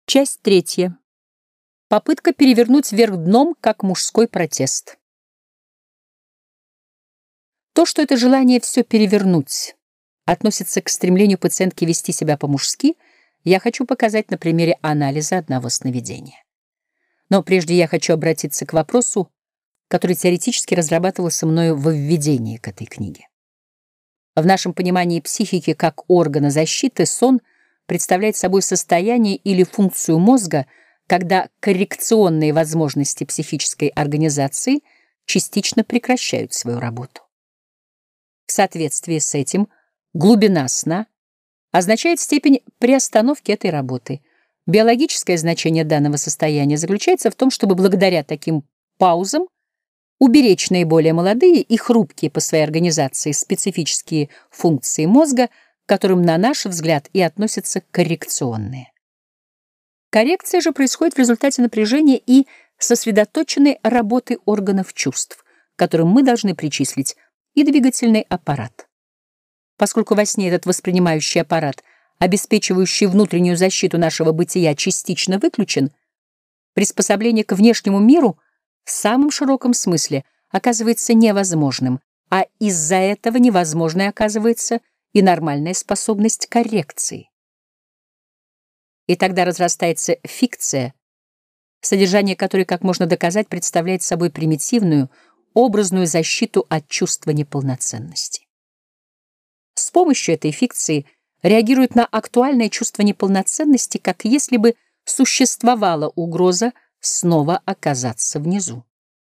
Часть третья. Попытка перевернуть вверх дном, как мужской протест. То, что это желание все перевернуть, относится к стремлению пациентки вести себя по-мужски, я хочу показать на примере анализа одного сновидения. Но прежде я хочу обратиться к вопросу, который теоретически разрабатывался мною во введении к этой книге. В нашем понимании психики как органа защиты сон представляет собой состояние или функцию мозга, когда коррекционные возможности психической организации частично прекращают свою работу. В соответствии с этим глубина сна означает степень приостановки этой работы. Биологическое значение данного состояния заключается в том, чтобы благодаря таким паузам уберечь наиболее молодые и хрупкие по своей организации специфические функции мозга, к которым, на наш взгляд, и относятся коррекционные. Коррекция же происходит в результате напряжения и сосредоточенной работы органов чувств, к которым мы должны причислить и двигательный аппарат. Поскольку во сне этот воспринимающий аппарат, обеспечивающий внутреннюю защиту нашего бытия, частично выключен, приспособление к внешнему миру в самом широком смысле оказывается невозможным, а из-за этого невозможной оказывается и нормальная способность коррекции. И тогда разрастается фикция, содержание которой, как можно доказать, представляет собой примитивную, образную защиту от чувства неполноценности. С помощью этой фикции реагирует на актуальное чувство неполноценности, как если бы существовала угроза снова оказаться внизу.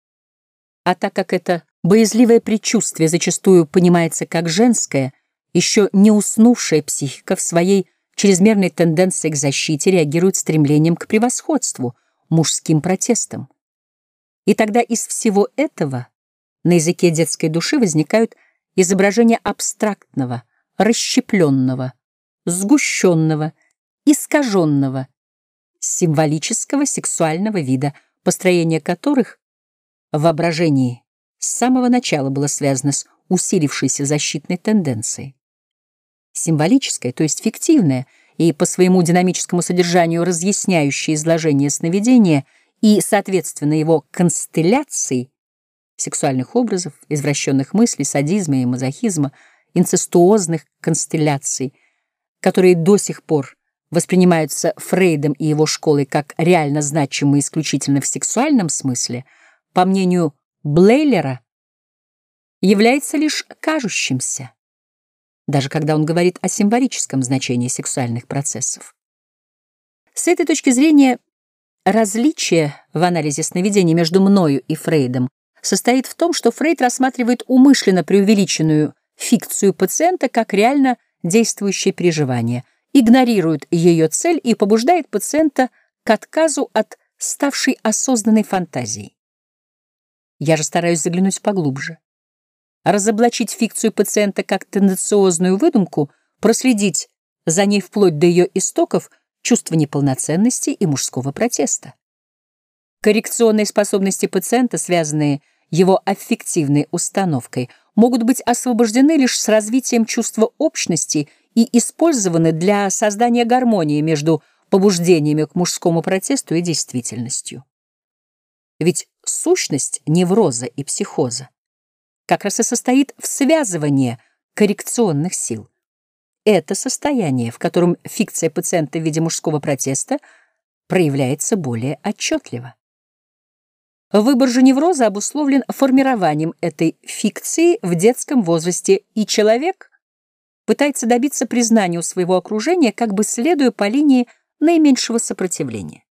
А так как это боязливое предчувствие зачастую понимается как женское, еще не уснувшая психика в своей чрезмерной тенденции к защите реагирует стремлением к превосходству, мужским протестом. И тогда из всего этого на языке детской души возникают изображения абстрактного, расщепленного, сгущенного, искаженного, символического сексуального вида, построение которых в воображении с самого начала было связано с усилившейся защитной тенденцией. Символическое, то есть фиктивное, и по своему динамическому содержанию разъясняющее изложение сновидения и, соответственно, его констелляций, сексуальных образов, извращенных мыслей, садизма и мазохизма, инцестуозных констелляций, которые до сих пор воспринимаются Фрейдом и его школой как реально значимые исключительно в сексуальном смысле, по мнению Блейлера, является лишь кажущимся, даже когда он говорит о символическом значении сексуальных процессов. С этой точки зрения различие в анализе сновидений между мною и Фрейдом состоит в том, что Фрейд рассматривает умышленно преувеличенную фикцию пациента как реально действующее переживание, игнорирует ее цель и побуждает пациента к отказу от ставшей осознанной фантазии. Я же стараюсь заглянуть поглубже, разоблачить фикцию пациента как тенденциозную выдумку, проследить за ней вплоть до ее истоков, чувства неполноценности и мужского протеста. Коррекционные способности пациента, связанные его аффективной установкой, могут быть освобождены лишь с развитием чувства общности и использованы для создания гармонии между побуждениями к мужскому протесту и действительностью. Ведь сущность невроза и психоза как раз и состоит в связывании коррекционных сил. Это состояние, в котором фикция пациента в виде мужского протеста проявляется более отчетливо. Выбор же невроза обусловлен формированием этой фикции в детском возрасте, и человек пытается добиться признания у своего окружения, как бы следуя по линии наименьшего сопротивления.